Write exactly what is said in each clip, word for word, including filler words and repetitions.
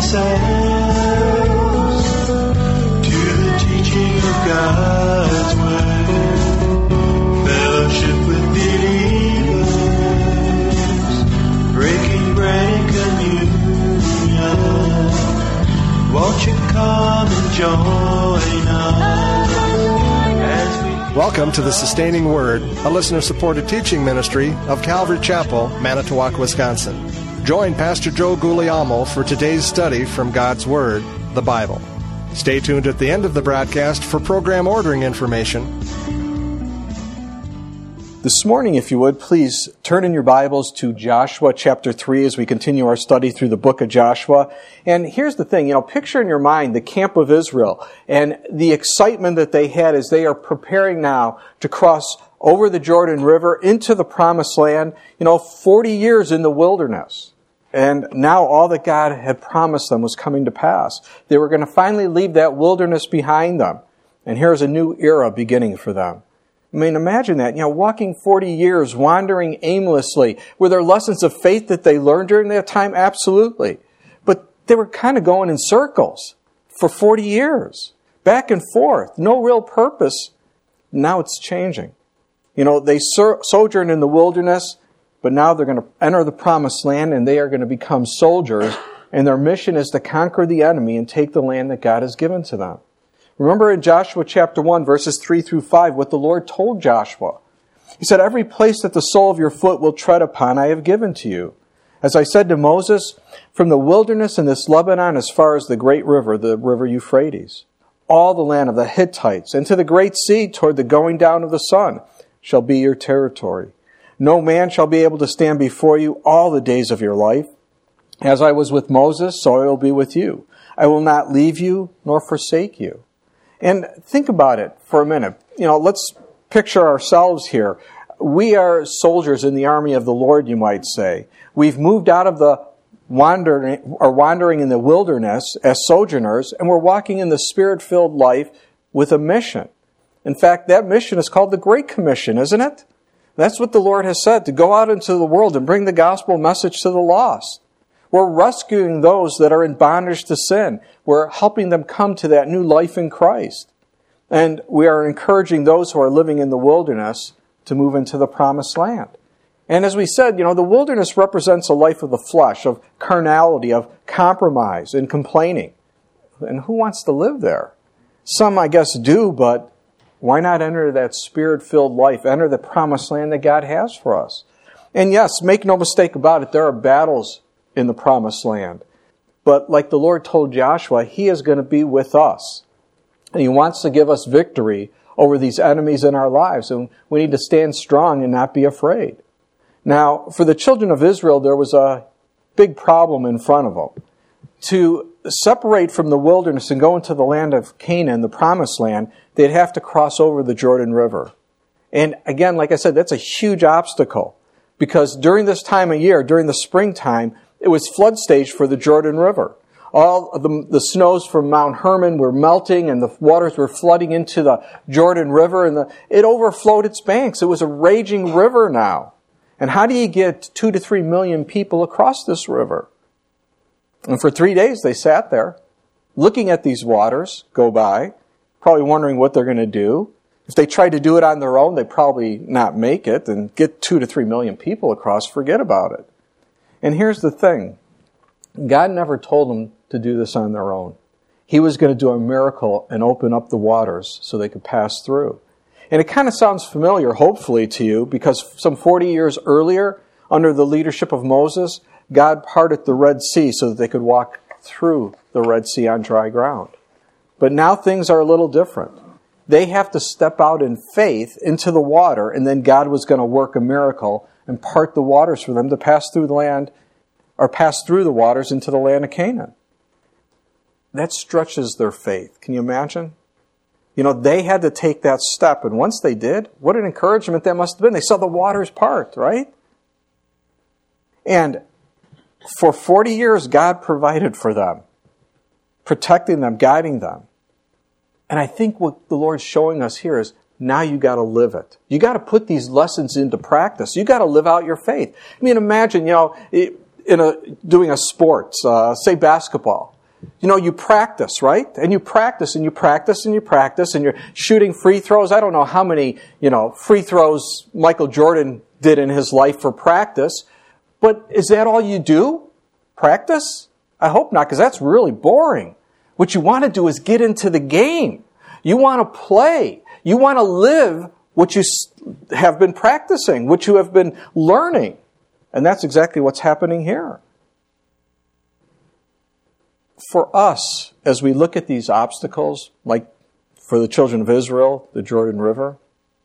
ourselves to the teaching of God's Word, fellowship with believers, breaking bread and communion. Won't you come and join us as we... Welcome to the Sustaining Word, a listener-supported teaching ministry of Calvary Chapel, Manitowoc, Wisconsin. Join Pastor Joe Guglielmo for today's study from God's Word, the Bible. Stay tuned at the end of the broadcast for program ordering information. This morning, if you would, please turn in your Bibles to Joshua chapter three as we continue our study through the book of Joshua. And here's the thing, you know, picture in your mind the camp of Israel and the excitement that they had as they are preparing now to cross over the Jordan River into the Promised Land, you know, forty years in the wilderness. And now all that God had promised them was coming to pass. They were going to finally leave that wilderness behind them. And here's a new era beginning for them. I mean, imagine that, you know, walking forty years, wandering aimlessly. Were there lessons of faith that they learned during that time? Absolutely. But they were kind of going in circles for forty years, back and forth, no real purpose. Now it's changing. You know, they so- sojourned in the wilderness, but now they're going to enter the Promised Land and they are going to become soldiers, and their mission is to conquer the enemy and take the land that God has given to them. Remember in Joshua chapter one, verses three through five, what the Lord told Joshua. He said, "Every place that the sole of your foot will tread upon, I have given to you. As I said to Moses, from the wilderness in this Lebanon as far as the great river, the river Euphrates, all the land of the Hittites, and to the great sea toward the going down of the sun shall be your territory. No man shall be able to stand before you all the days of your life. As I was with Moses, so I will be with you. I will not leave you nor forsake you." And think about it for a minute. You know, let's picture ourselves here. We are soldiers in the army of the Lord, you might say. We've moved out of the wandering or wandering in the wilderness as sojourners, and we're walking in the Spirit-filled life with a mission. In fact, that mission is called the Great Commission, isn't it? That's what the Lord has said, to go out into the world and bring the gospel message to the lost. We're rescuing those that are in bondage to sin. We're helping them come to that new life in Christ. And we are encouraging those who are living in the wilderness to move into the Promised Land. And as we said, you know, the wilderness represents a life of the flesh, of carnality, of compromise and complaining. And who wants to live there? Some, I guess, do, but why not enter that Spirit-filled life, enter the Promised Land that God has for us? And yes, make no mistake about it, there are battles in the Promised Land. But like the Lord told Joshua, He is going to be with us. And He wants to give us victory over these enemies in our lives. And we need to stand strong and not be afraid. Now, for the children of Israel, there was a big problem in front of them. To separate from the wilderness and go into the land of Canaan, the Promised Land, they'd have to cross over the Jordan River. And again, like I said, that's a huge obstacle. Because during this time of year, during the springtime, it was flood stage for the Jordan River. All of the, the snows from Mount Hermon were melting and the waters were flooding into the Jordan River, and the, it overflowed its banks. It was a raging river now. And how do you get two to three million people across this river? And for three days they sat there, looking at these waters go by, probably wondering what they're going to do. If they tried to do it on their own, they'd probably not make it and get two to three million people across, forget about it. And here's the thing. God never told them to do this on their own. He was going to do a miracle and open up the waters so they could pass through. And it kind of sounds familiar, hopefully, to you, because some forty years earlier, under the leadership of Moses, God parted the Red Sea so that they could walk through the Red Sea on dry ground. But now things are a little different. They have to step out in faith into the water, and then God was going to work a miracle and part the waters for them to pass through the land, or pass through the waters into the land of Canaan. That stretches their faith. Can you imagine? You know, they had to take that step, and once they did, what an encouragement that must have been. They saw the waters part, right? And for forty years, God provided for them, protecting them, guiding them. And I think what the Lord's showing us here is, now you got to live it. You got to put these lessons into practice. You got to live out your faith. I mean, imagine, you know, in a doing a sport, uh, say basketball. you know, you practice, right? And you practice and you practice and you practice and you're shooting free throws. I don't know how many, you know, free throws Michael Jordan did in his life for practice. But is that all you do? Practice? I hope not, because that's really boring. What you want to do is get into the game. You want to play. You want to live what you have been practicing, what you have been learning. And that's exactly what's happening here. For us, as we look at these obstacles, like for the children of Israel, the Jordan River,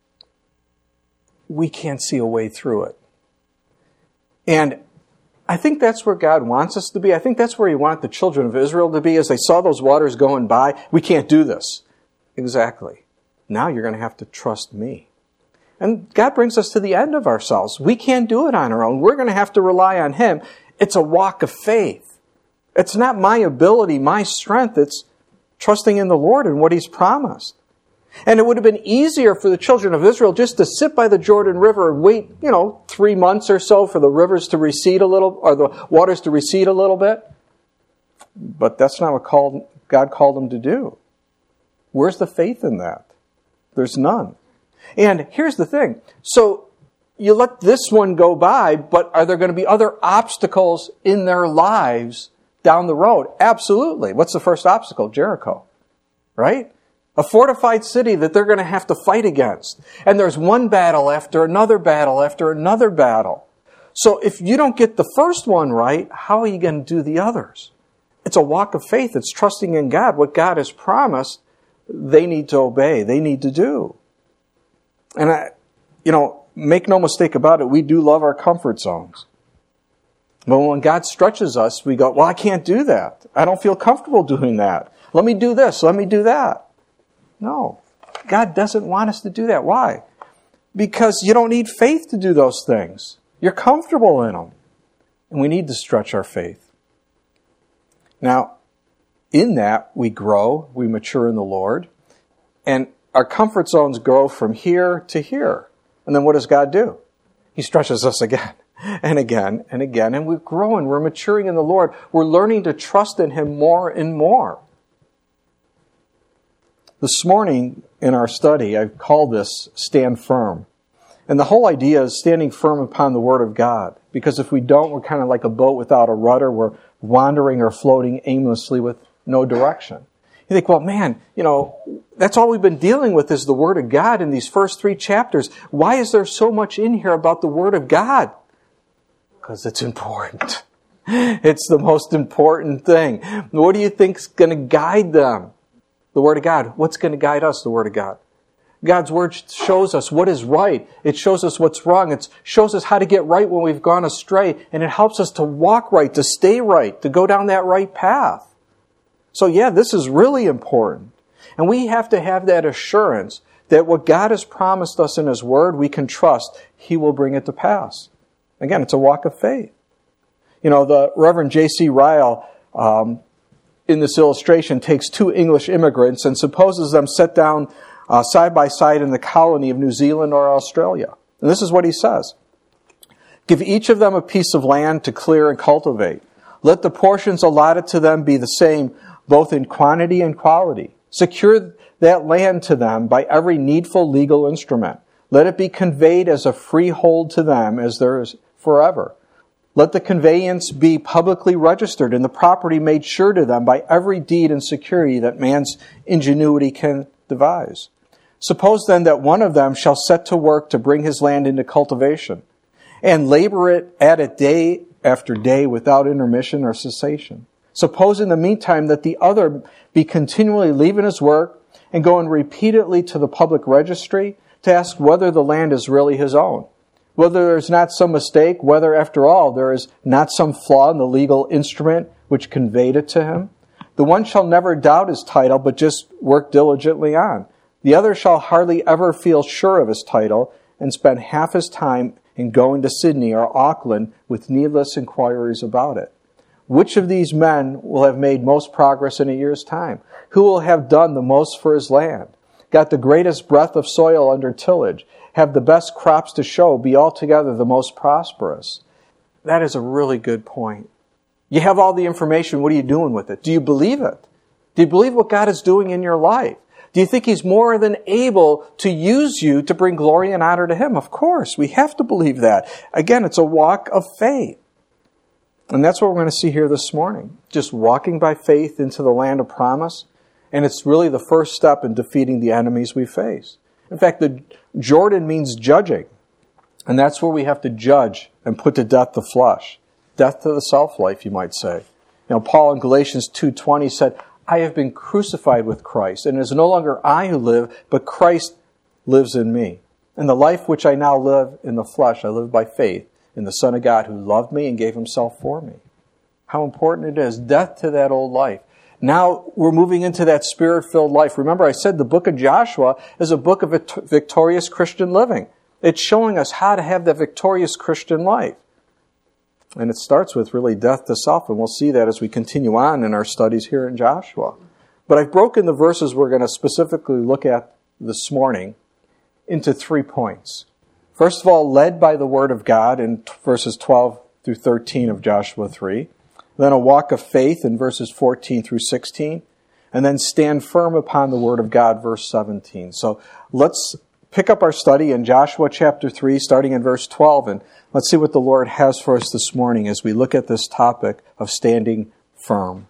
we can't see a way through it. And I think that's where God wants us to be. I think that's where He wanted the children of Israel to be as they saw those waters going by. We can't do this. Exactly. Now you're going to have to trust me. And God brings us to the end of ourselves. We can't do it on our own. We're going to have to rely on Him. It's a walk of faith. It's not my ability, my strength. It's trusting in the Lord and what He's promised. And it would have been easier for the children of Israel just to sit by the Jordan River and wait, you know, three months or so for the rivers to recede a little, or the waters to recede a little bit. But that's not what called, God called them to do. Where's the faith in that? There's none. And here's the thing. So you let this one go by, but are there going to be other obstacles in their lives down the road? Absolutely. What's the first obstacle? Jericho. Right? A fortified city that they're going to have to fight against. And there's one battle after another battle after another battle. So if you don't get the first one right, how are you going to do the others? It's a walk of faith. It's trusting in God. What God has promised, they need to obey. They need to do. And I, you know, make no mistake about it, we do love our comfort zones. But when God stretches us, we go, well, I can't do that. I don't feel comfortable doing that. Let me do this. Let me do that. No. God doesn't want us to do that. Why? Because you don't need faith to do those things. You're comfortable in them. And we need to stretch our faith. Now, in that, we grow, we mature in the Lord, and our comfort zones grow from here to here. And then what does God do? He stretches us again and again and again. And we're growing. We're maturing in the Lord. We're learning to trust in Him more and more. This morning in our study, I called this Stand Firm. And the whole idea is standing firm upon the Word of God. Because if we don't, we're kind of like a boat without a rudder. We're wandering or floating aimlessly with no direction. You think, well, man, you know, that's all we've been dealing with is the Word of God in these first three chapters. Why is there so much in here about the Word of God? Because it's important. It's the most important thing. What do you think's going to guide them? The Word of God. What's going to guide us? The Word of God. God's Word shows us what is right. It shows us what's wrong. It shows us how to get right when we've gone astray. And it helps us to walk right, to stay right, to go down that right path. So yeah, this is really important. And we have to have that assurance that what God has promised us in His Word, we can trust He will bring it to pass. Again, it's a walk of faith. You know, the Reverend J C Ryle, um, in this illustration, takes two English immigrants and supposes them set down uh, side by side in the colony of New Zealand or Australia. And this is what he says. Give each of them a piece of land to clear and cultivate. Let the portions allotted to them be the same, both in quantity and quality. Secure that land to them by every needful legal instrument. Let it be conveyed as a freehold to them as theirs forever. Let the conveyance be publicly registered and the property made sure to them by every deed and security that man's ingenuity can devise. Suppose then that one of them shall set to work to bring his land into cultivation and labor it at it day after day without intermission or cessation. Suppose in the meantime that the other be continually leaving his work and going repeatedly to the public registry to ask whether the land is really his own, whether there is not some mistake, whether after all there is not some flaw in the legal instrument which conveyed it to him. The one shall never doubt his title, but just work diligently on. The other shall hardly ever feel sure of his title and spend half his time in going to Sydney or Auckland with needless inquiries about it. Which of these men will have made most progress in a year's time? Who will have done the most for his land? Got the greatest breadth of soil under tillage? Have the best crops to show? Be altogether the most prosperous? That is a really good point. You have all the information. What are you doing with it? Do you believe it? Do you believe what God is doing in your life? Do you think He's more than able to use you to bring glory and honor to Him? Of course, we have to believe that. Again, it's a walk of faith. And that's what we're going to see here this morning. Just walking by faith into the land of promise. And it's really the first step in defeating the enemies we face. In fact, the Jordan means judging. And that's where we have to judge and put to death the flesh. Death to the self-life, you might say. You know, Paul in Galatians two twenty said, I have been crucified with Christ, and it is no longer I who live, but Christ lives in me. And the life which I now live in the flesh, I live by faith in the Son of God who loved me and gave Himself for me. How important it is. Death to that old life. Now we're moving into that Spirit-filled life. Remember, I said the book of Joshua is a book of victorious Christian living. It's showing us how to have that victorious Christian life. And it starts with really death to self, and we'll see that as we continue on in our studies here in Joshua. But I've broken the verses we're going to specifically look at this morning into three points. First of all, led by the Word of God in verses twelve through thirteen of Joshua three. Then a walk of faith in verses fourteen through sixteen. And then stand firm upon the Word of God, verse seventeen. So let's pick up our study in Joshua chapter three, starting in verse twelve, and let's see what the Lord has for us this morning as we look at this topic of standing firm.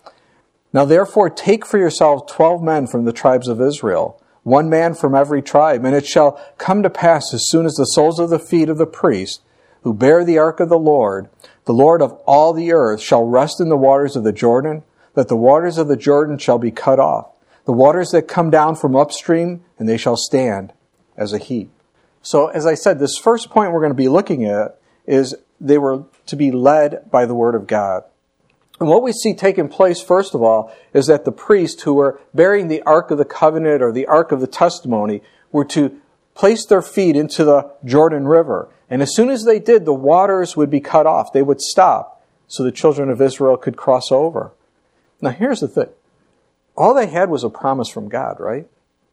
Now therefore take for yourselves twelve men from the tribes of Israel, one man from every tribe, and it shall come to pass as soon as the soles of the feet of the priests who bear the ark of the Lord, the Lord of all the earth, shall rest in the waters of the Jordan, that the waters of the Jordan shall be cut off, the waters that come down from upstream, and they shall stand as a heap. So, as I said, this first point we're going to be looking at is they were to be led by the Word of God. And what we see taking place, first of all, is that the priests who were bearing the Ark of the Covenant or the Ark of the Testimony were to place their feet into the Jordan River. And as soon as they did, the waters would be cut off. They would stop so the children of Israel could cross over. Now, here's the thing. All they had was a promise from God, right?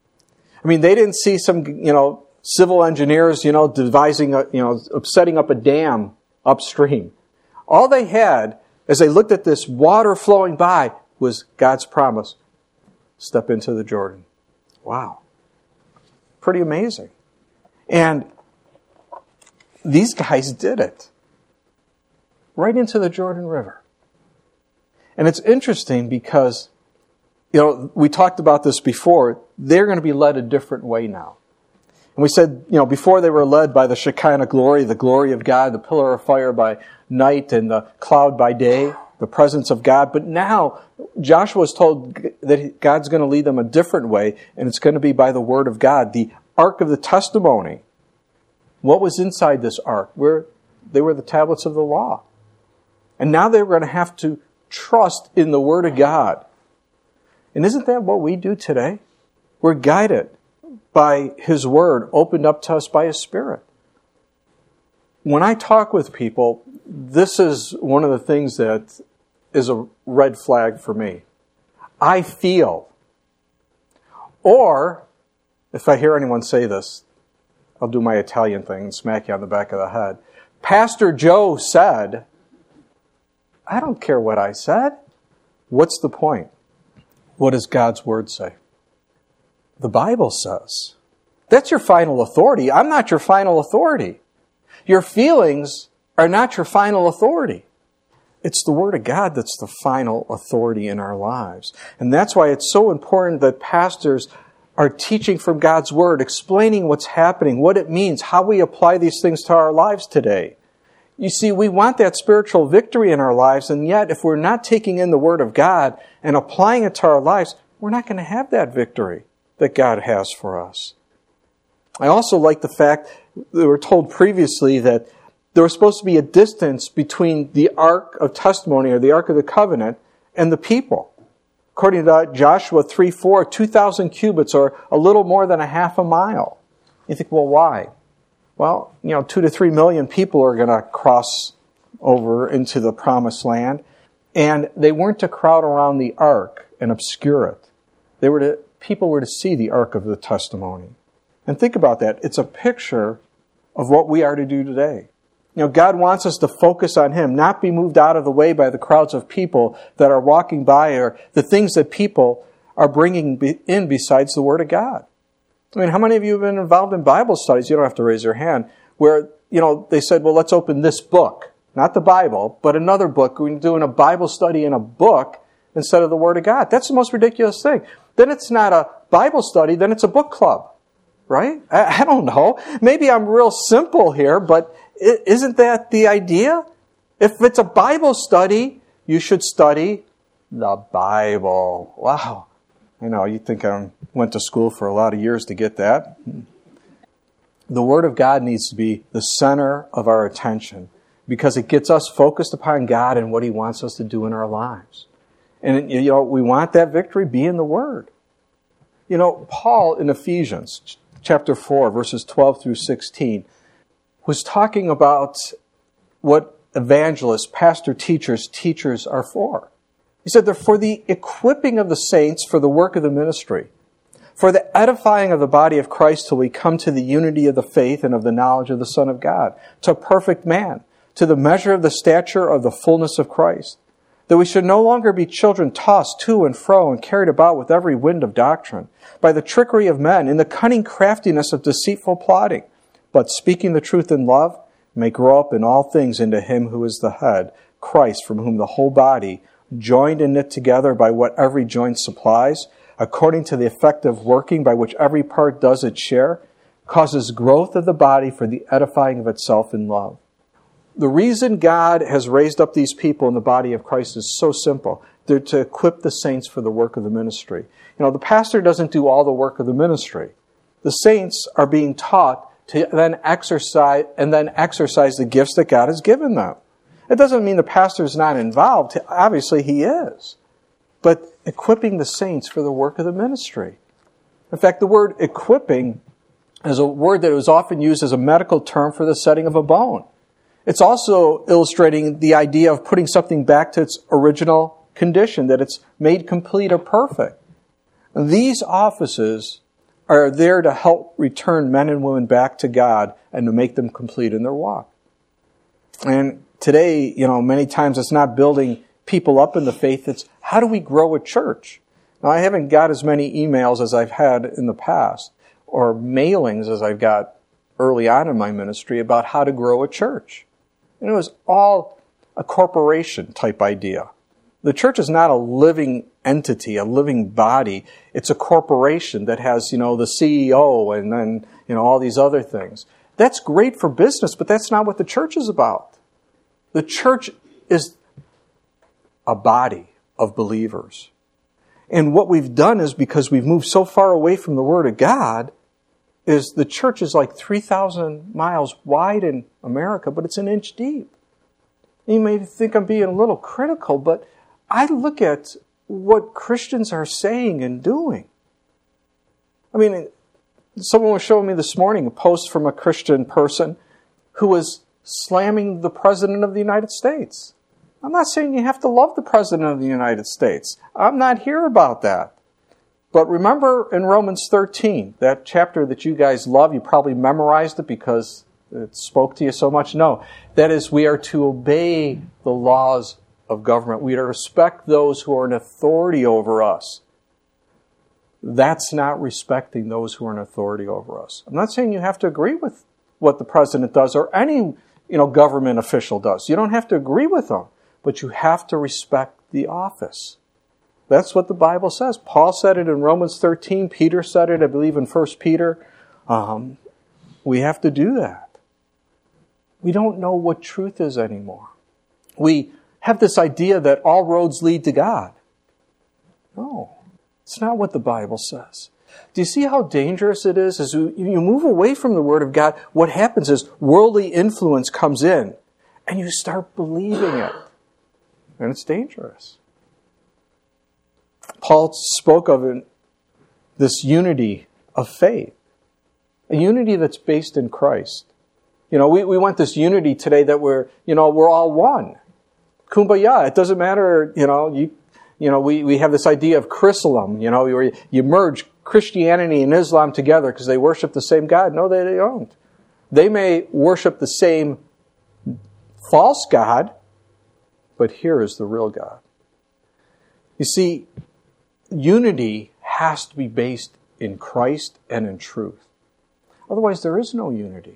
I mean, they didn't see some, you know, civil engineers, you know, devising, a, you know, setting up a dam upstream. All they had, as they looked at this water flowing by, was God's promise. Step into the Jordan. Wow. Pretty amazing. And these guys did it. Right into the Jordan River. And it's interesting because, you know, we talked about this before. They're going to be led a different way now. And we said, you know, before they were led by the Shekinah glory, the glory of God, the pillar of fire by night and the cloud by day, the presence of God. But now Joshua is told that God's going to lead them a different way, and it's going to be by the Word of God, the Ark of the Testimony. What was inside this ark? Where they were the tablets of the law. And now they're going to have to trust in the Word of God. And isn't that what we do today? We're guided by His Word, opened up to us by His Spirit. When I talk with people, this is one of the things that is a red flag for me. I feel. Or, if I hear anyone say this, I'll do my Italian thing and smack you on the back of the head. Pastor Joe said, I don't care what I said. What's the point? What does God's Word say? The Bible says. That's your final authority. I'm not your final authority. Your feelings are not your final authority. It's the Word of God that's the final authority in our lives. And that's why it's so important that pastors are teaching from God's Word, explaining what's happening, what it means, how we apply these things to our lives today. You see, we want that spiritual victory in our lives, and yet if we're not taking in the Word of God and applying it to our lives, we're not going to have that victory that God has for us. I also like the fact that we're told previously that there was supposed to be a distance between the Ark of Testimony or the Ark of the Covenant and the people. According to Joshua three four, two thousand cubits or a little more than a half a mile. You think, well, why? Well, you know, two to three million people are going to cross over into the Promised Land, and they weren't to crowd around the Ark and obscure it. They were to, people were to see the Ark of the Testimony. And think about that. It's a picture of what we are to do today. You know, God wants us to focus on Him, not be moved out of the way by the crowds of people that are walking by or the things that people are bringing in besides the Word of God. I mean, how many of you have been involved in Bible studies? You don't have to raise your hand. Where, you know, they said, well, let's open this book. Not the Bible, but another book. We're doing a Bible study in a book instead of the Word of God. That's the most ridiculous thing. Then it's not a Bible study, then it's a book club. Right? I, I don't know. Maybe I'm real simple here, but isn't that the idea? If it's a Bible study, you should study the Bible. Wow. I know, you think I went to school for a lot of years to get that. The Word of God needs to be the center of our attention because it gets us focused upon God and what He wants us to do in our lives. And, you know, we want that victory, be in the Word. You know, Paul in Ephesians chapter four, verses twelve through sixteen, was talking about what evangelists, pastor teachers, teachers are for. He said they're for the equipping of the saints for the work of the ministry, for the edifying of the body of Christ till we come to the unity of the faith and of the knowledge of the Son of God, to a perfect man, to the measure of the stature of the fullness of Christ, that we should no longer be children tossed to and fro and carried about with every wind of doctrine, by the trickery of men, in the cunning craftiness of deceitful plotting, but speaking the truth in love, may grow up in all things into Him who is the head, Christ, from whom the whole body, joined and knit together by what every joint supplies, according to the effective working by which every part does its share, causes growth of the body for the edifying of itself in love. The reason God has raised up these people in the body of Christ is so simple. They're to equip the saints for the work of the ministry. You know, the pastor doesn't do all the work of the ministry. The saints are being taught to then exercise and then exercise the gifts that God has given them. It doesn't mean the pastor is not involved. Obviously, he is. But equipping the saints for the work of the ministry. In fact, the word equipping is a word that was often used as a medical term for the setting of a bone. It's also illustrating the idea of putting something back to its original condition, that it's made complete or perfect. And these offices are there to help return men and women back to God and to make them complete in their walk. And today, you know, many times it's not building people up in the faith, it's how do we grow a church? Now, I haven't got as many emails as I've had in the past, or mailings as I've got early on in my ministry about how to grow a church. And it was all a corporation type idea. The church is not a living entity, a living body. It's a corporation that has, you know, the C E O and then, you know, all these other things. That's great for business, but that's not what the church is about. The church is a body of believers. And what we've done is, because we've moved so far away from the Word of God, is the church is like three thousand miles wide in America, but it's an inch deep. You may think I'm being a little critical, but I look at what Christians are saying and doing. I mean, someone was showing me this morning a post from a Christian person who was slamming the President of the United States. I'm not saying you have to love the President of the United States. I'm not here about that. But remember in Romans thirteen, that chapter that you guys love, you probably memorized it because it spoke to you so much. No, that is, we are to obey the laws of government. We are to respect those who are in authority over us. That's not respecting those who are in authority over us. I'm not saying you have to agree with what the president does or any, you know, government official does. You don't have to agree with them, but you have to respect the office. That's what the Bible says. Paul said it in Romans thirteen. Peter said it, I believe, in First Peter. Um, we have to do that. We don't know what truth is anymore. We have this idea that all roads lead to God. No, it's not what the Bible says. Do you see how dangerous it is? As you move away from the Word of God, what happens is worldly influence comes in, and you start believing it. And it's dangerous. Paul spoke of it, this unity of faith, a unity that's based in Christ. You know, we, we want this unity today that we're, you know, we're all one. Kumbaya. It doesn't matter, you know, you, you know, we, we have this idea of Chrislam, you know, where you merge Christianity and Islam together because they worship the same God. No, they don't. They may worship the same false God, but here is the real God. You see, unity has to be based in Christ and in truth. Otherwise, there is no unity.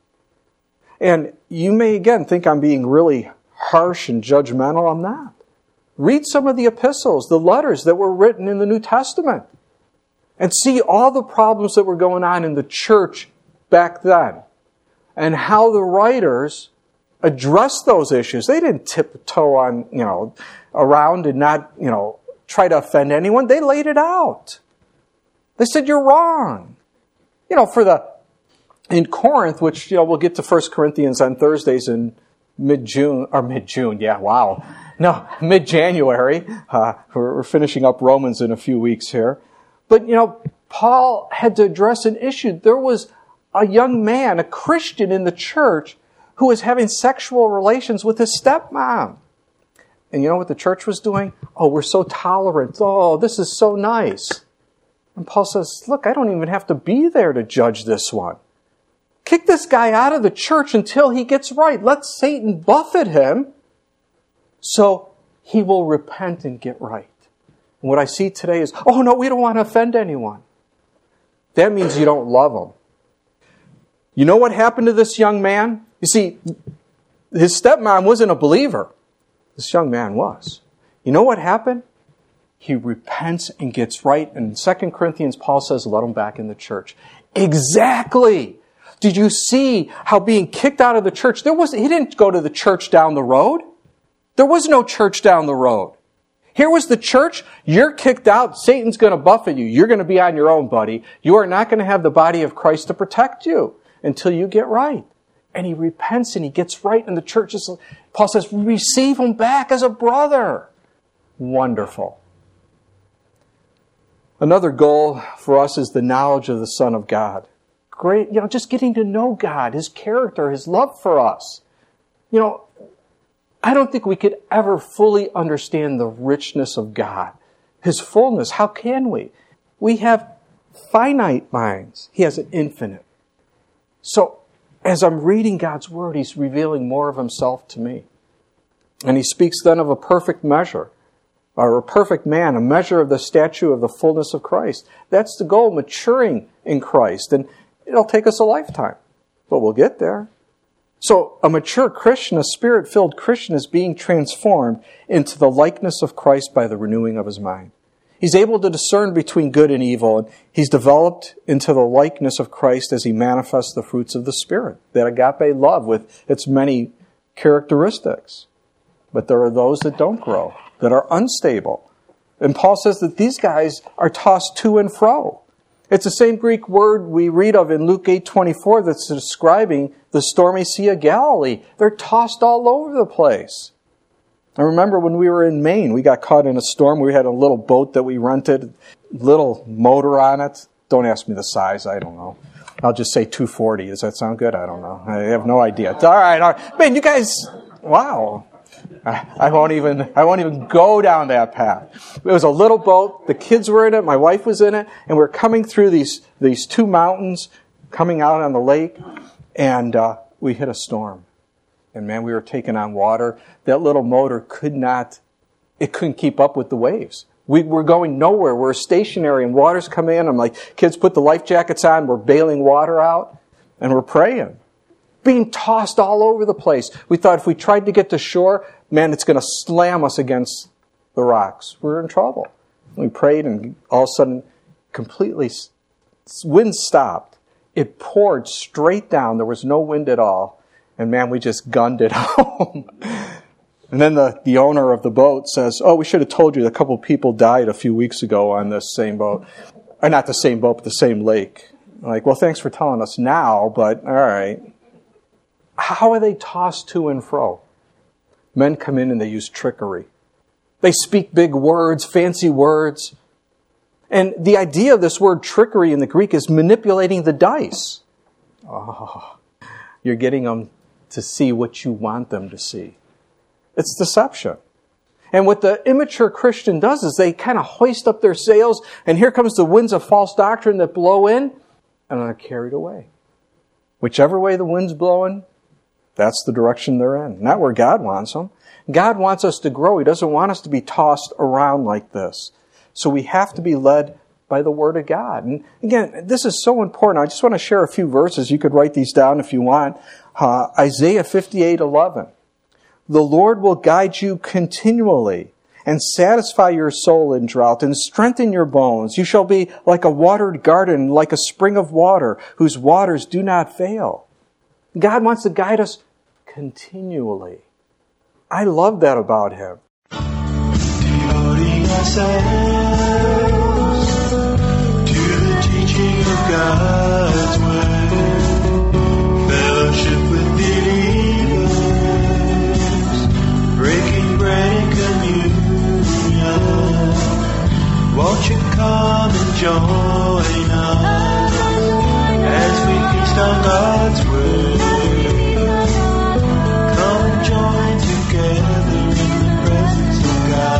And you may, again, think I'm being really harsh and judgmental. I'm not. Read some of the epistles, the letters that were written in the New Testament, and see all the problems that were going on in the church back then, and how the writers addressed those issues. They didn't tiptoe on, you know, around and not, you know, try to offend anyone. They laid it out. They said, you're wrong. You know, for the, in Corinth, which, you know, we'll get to First Corinthians on Thursdays in mid-June, or mid-June, yeah, wow. No, mid-January. Uh, we're, we're finishing up Romans in a few weeks here. But, you know, Paul had to address an issue. There was a young man, a Christian in the church, who was having sexual relations with his stepmom. And you know what the church was doing? Oh, we're so tolerant. Oh, this is so nice. And Paul says, look, I don't even have to be there to judge this one. Kick this guy out of the church until he gets right. Let Satan buffet him so he will repent and get right. And what I see today is, oh no, we don't want to offend anyone. That means you don't love them. You know what happened to this young man? You see, his stepmom wasn't a believer. This young man was. You know what happened? He repents and gets right. And in Second Corinthians, Paul says, let him back in the church. Exactly. Did you see how being kicked out of the church, there was, he didn't go to the church down the road. There was no church down the road. Here was the church. You're kicked out. Satan's going to buffet you. You're going to be on your own, buddy. You are not going to have the body of Christ to protect you until you get right. And he repents and he gets right in the church. Paul says, receive him back as a brother. Wonderful. Another goal for us is the knowledge of the Son of God. Great, you know, just getting to know God, His character, His love for us. You know, I don't think we could ever fully understand the richness of God, His fullness. How can we? We have finite minds. He has an infinite. So, as I'm reading God's Word, He's revealing more of Himself to me. And He speaks then of a perfect measure, or a perfect man, a measure of the stature of the fullness of Christ. That's the goal, maturing in Christ. And it'll take us a lifetime, but we'll get there. So a mature Christian, a Spirit-filled Christian, is being transformed into the likeness of Christ by the renewing of his mind. He's able to discern between good and evil, and he's developed into the likeness of Christ as he manifests the fruits of the Spirit, that agape love with its many characteristics. But there are those that don't grow, that are unstable. And Paul says that these guys are tossed to and fro. It's the same Greek word we read of in Luke eight twenty-four that's describing the stormy Sea of Galilee. They're tossed all over the place. I remember when we were in Maine, we got caught in a storm. We had a little boat that we rented, little motor on it. Don't ask me the size, I don't know. I'll just say two forty. Does that sound good? I don't know. I have no idea. All right, all right. Man, you guys, wow. I, I won't even I won't even go down that path. It was a little boat. The kids were in it. My wife was in it. And we're coming through these, these two mountains, coming out on the lake. And uh, we hit a storm. And man, we were taking on water. That little motor could not, it couldn't keep up with the waves. We were going nowhere. We're stationary and water's coming in. I'm like, kids, put the life jackets on. We're bailing water out. And we're praying. Being tossed all over the place. We thought if we tried to get to shore, man, it's going to slam us against the rocks. We're in trouble. We prayed and all of a sudden, completely, wind stopped. It poured straight down. There was no wind at all. And man, we just gunned it home. And then the, the owner of the boat says, oh, we should have told you a couple of people died a few weeks ago on this same boat. Or not the same boat, but the same lake. I'm like, well, thanks for telling us now, but all right. How are they tossed to and fro? Men come in and they use trickery. They speak big words, fancy words. And the idea of this word trickery in the Greek is manipulating the dice. Oh, you're getting them to see what you want them to see. It's deception. And what the immature Christian does is they kind of hoist up their sails, and here comes the winds of false doctrine that blow in, and they're carried away. Whichever way the wind's blowing, That's the direction they're in. Not where God wants them. God wants us to grow. He doesn't want us to be tossed around like this. So we have to be led by the Word of God. And again, this is so important. I just want to share a few verses. You could write these down if you want. Uh, Isaiah fifty-eight eleven. The Lord will guide you continually and satisfy your soul in drought and strengthen your bones. You shall be like a watered garden, like a spring of water, whose waters do not fail. God wants to guide us continually. I love that about Him. Devoting ourselves to the teaching of God's Word, fellowship with believers, breaking bread and communion. Won't you come and join us as we feast on God's Word? Come and join together in the presence of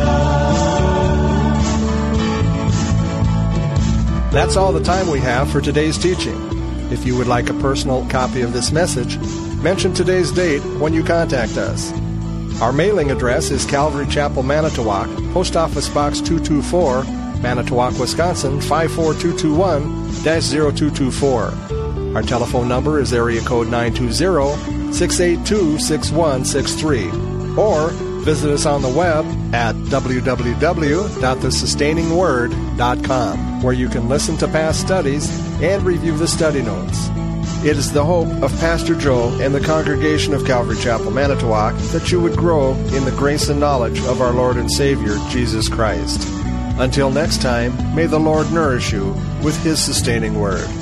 God. That's all the time we have for today's teaching. If you would like a personal copy of this message, mention today's date when you contact us. Our mailing address is Calvary Chapel, Manitowoc, Post Office Box two two four, Manitowoc, Wisconsin five four two two one dash zero two two four. Our telephone number is area code nine two zero, six eight two, six one six three. Or visit us on the web at w w w dot the sustaining word dot com, where you can listen to past studies and review the study notes. It is the hope of Pastor Joe and the congregation of Calvary Chapel, Manitowoc, that you would grow in the grace and knowledge of our Lord and Savior, Jesus Christ. Until next time, may the Lord nourish you with His sustaining word.